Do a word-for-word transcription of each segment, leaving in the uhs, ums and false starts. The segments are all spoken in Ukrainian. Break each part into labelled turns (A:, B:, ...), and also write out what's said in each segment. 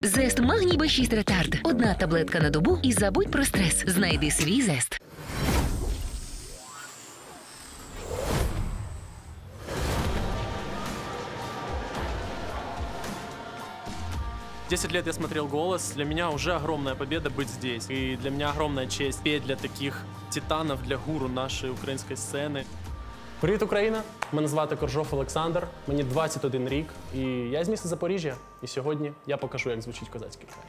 A: Зест Магній Б шість Ретард. Одна таблетка на добу і забудь про стрес. Знайди свій Зест.
B: десять лет я смотрел «Голос». Для меня уже огромная победа быть здесь. И для меня огромная честь петь для таких титанов, для гуру нашої української сцени. Привіт, Україна! Мене звати Коржов Олександр, мені двадцять один рік, і я з міста Запоріжжя. І сьогодні я покажу, як звучить козацький край.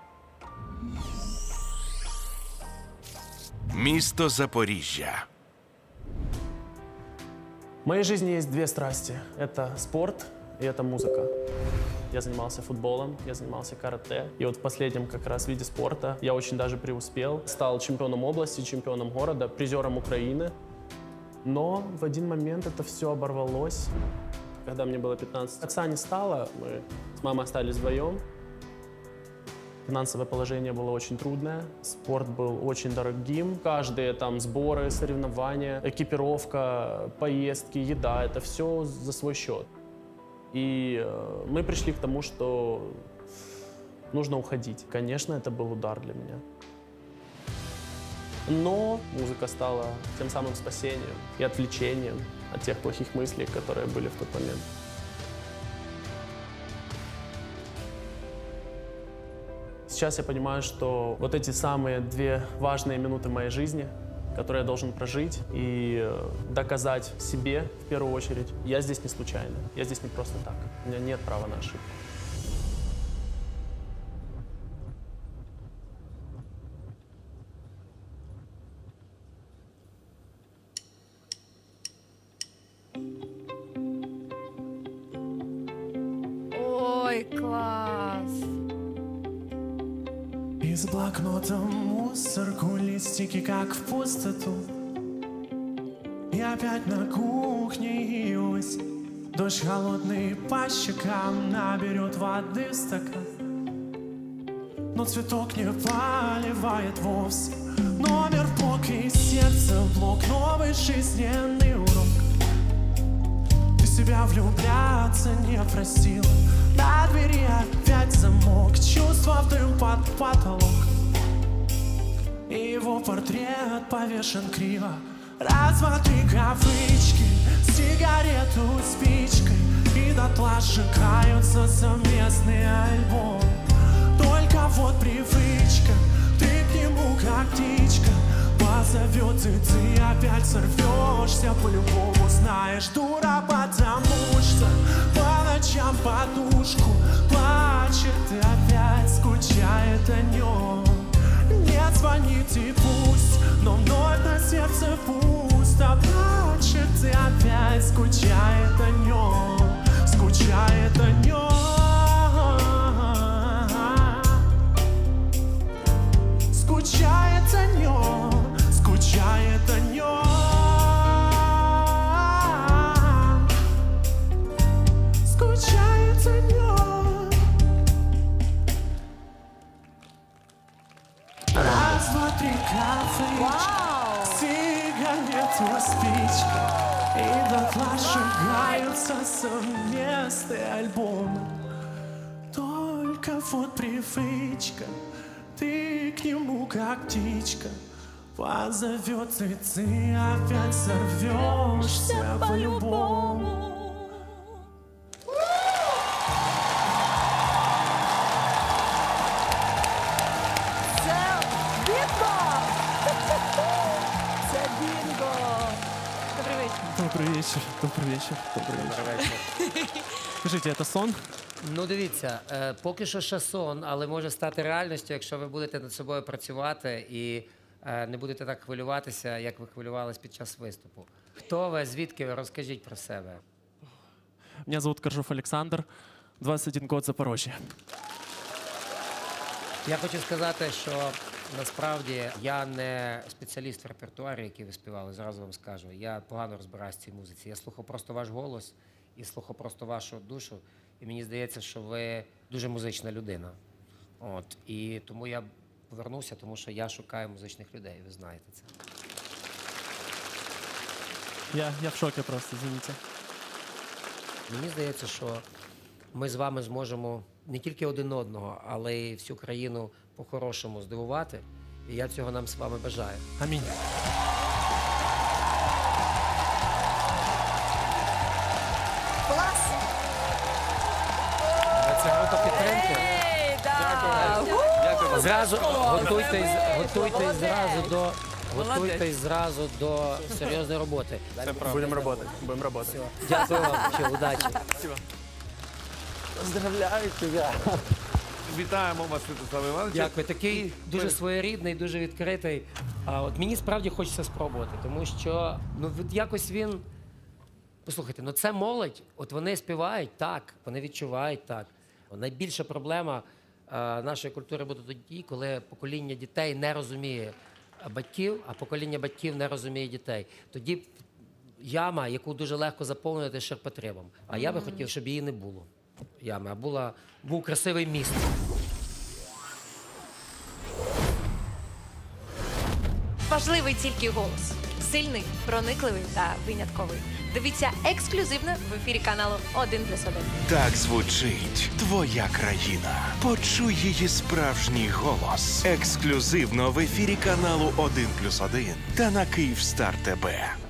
C: Місто Запоріжжя.
B: В моей жизни есть две страсти. Это спорт и это музыка. Я занимался футболом, я занимался карате. И вот в последнем как раз виде спорта я очень даже преуспел. Стал чемпионом области, чемпионом города, призером Украины. Но в один момент это все оборвалось. Когда мне было пятнадцать, отца не стало, мы с мамой остались вдвоем. Финансовое положение было очень трудное, спорт был очень дорогим. Каждые там сборы, соревнования, экипировка, поездки, еда, это все за свой счет. И э, мы пришли к тому, что нужно уходить. Конечно, это был удар для меня. Но музыка стала тем самым спасением и отвлечением от тех плохих мыслей, которые были в тот момент. Сейчас я понимаю, что вот эти самые две важные минуты в моей жизни, которые я должен прожить и доказать себе, в первую очередь, я здесь не случайно, я здесь не просто так, у меня нет права на ошибку.
D: Ой, класс!
E: Из блокнота мусорку, листики как в пустоту. И опять на кухне явилась. Дождь холодный по щекам наберет воды в стакан. Но цветок не поливает вовсе. Номер в блок и сердце в блок. Новый жизненный урок. Ты себя влюбляться не просила. На двери опять замок. Чувства вдруг под потолок. И его портрет повешен криво. Раз, два, три кавычки, сигарету спичкой. И дотла сжигаются совместные альбомы. Только вот привычка, ты к нему как птичка. Позовет, и ты опять сорвешься по-любому. Знаешь, дура, потому что по ночам подушку плачет и опять скучает о нем. Не звонит и пусть, но вновь на сердце пусто. Плачет и опять скучает о нем, скучает о нем. Скучает о нем, скучает о нем. Скучает о нем. Раз, два, три кафе, сигарету, спичка. И дотла сжигаются совместные альбомы. Только вот привычка, ты к нему как птичка. Позовет, и ты опять сорвешься по-любому.
D: Це бінго! Це бінго! Добрий вечір.
B: Добрый вечер, добрый вечер, добрый вечер. Скажите, это сон?
F: Ну, дивіться, е, поки що ще сон, але може стати реальністю, якщо ви будете над собою працювати і е, не будете так хвилюватися, як ви хвилювались під час виступу. Хто ви, звідки ви? Розкажіть про себе.
B: Меня зовут Коржов Александр, двадцать один год, Запорожье.
F: Я хочу сказати, що насправді я не спеціаліст в репертуарі, який ви співали, зразу вам скажу. Я погано розбираюся в цій музиці. Я слухав просто ваш голос і слухав просто вашу душу. І мені здається, що ви дуже музична людина. От. І тому я повернувся, тому що я шукаю музичних людей, ви знаєте це.
B: Я, я в шоке просто, извините.
F: Мені здається, що ми з вами зможемо не тільки один одного, але й всю країну по-хорошому здивувати. І я цього нам з вами бажаю.
E: Амінь.
D: Клас!
F: Це група підтримки.
D: Ей, да!
G: Дякую.
F: Зразу готуйтесь, готуйтесь зразу до готуйтесь
D: Молодець.
F: зразу до серйозної роботи.
B: Будем работать, будем работать.
F: Дякую вам, що удачі.
B: Поздравляю тебя.
G: Вітаємо вас, Святослав Іванович.
F: Дякую. Такий дуже своєрідний, дуже відкритий. А от мені справді хочеться спробувати, тому що ну от якось він. Послухайте, ну це молодь, от вони співають так, вони відчувають так. Найбільша проблема е, нашої культури буде тоді, коли покоління дітей не розуміє батьків, а покоління батьків не розуміє дітей. Тоді яма, яку дуже легко заповнити ширпотребом. А я би хотів, щоб її не було. Ями, а була, був красивий міст.
H: Важливий тільки голос. Сильний, проникливий та винятковий. Дивіться ексклюзивно в ефірі каналу один плюс один.
C: Так звучить твоя країна. Почуй її справжній голос. Ексклюзивно в ефірі каналу один плюс один та на Київстар ТВ.